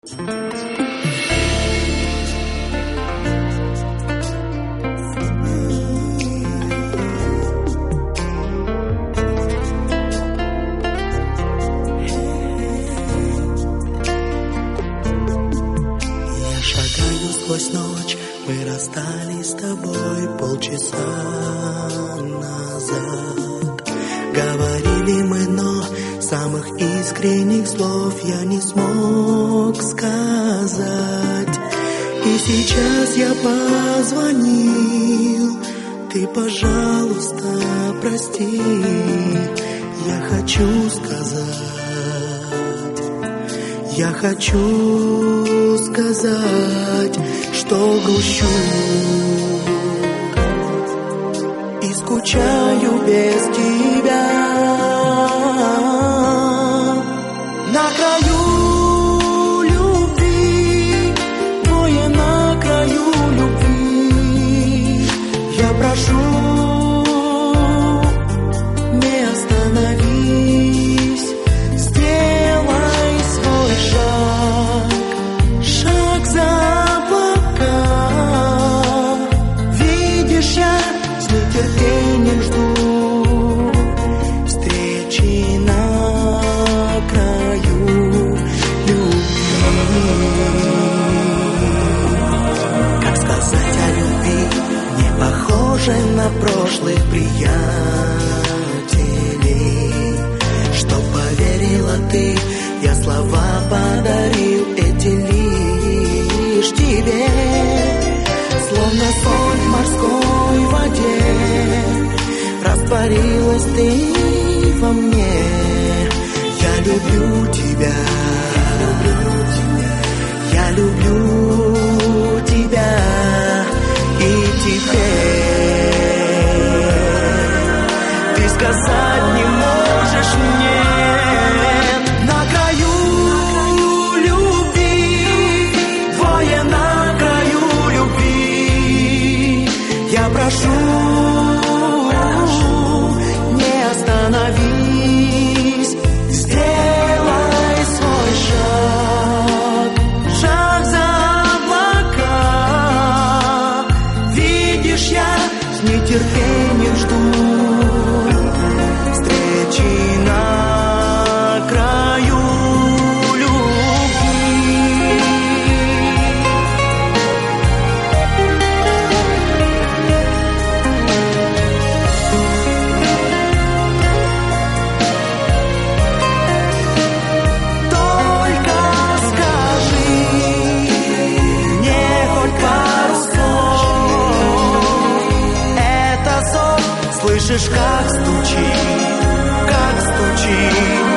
Сквозь ночь мы расстались с тобой полчаса назад. Говорили мы, но самых искренних слов я не смог сказать. И сейчас я позвонил, ты, пожалуйста, прости. Я хочу сказать, что грущу и скучаю без тебя. На краю любви, двое на краю любви. Я прошу, не остановись, сделай свой шаг за облака. Видишь, я с нетерпением жду встречи на краю любви. Как сказать о любви, не похоже на прошлых приятелей. Что поверила ты, я слова подарил эти лишь тебе. Словно соль в морской воде, растворилась ты во мне. Я люблю тебя, я люблю тебя. И теперь ты сказать не можешь мне. На краю любви, двое на краю любви. Я прошу, не остановись, сделай свой шаг за облака. Видишь, я с нетерпением жду встречи на краю любви. Только скажи мне хоть пару слов. Это зов, слышишь, как стучит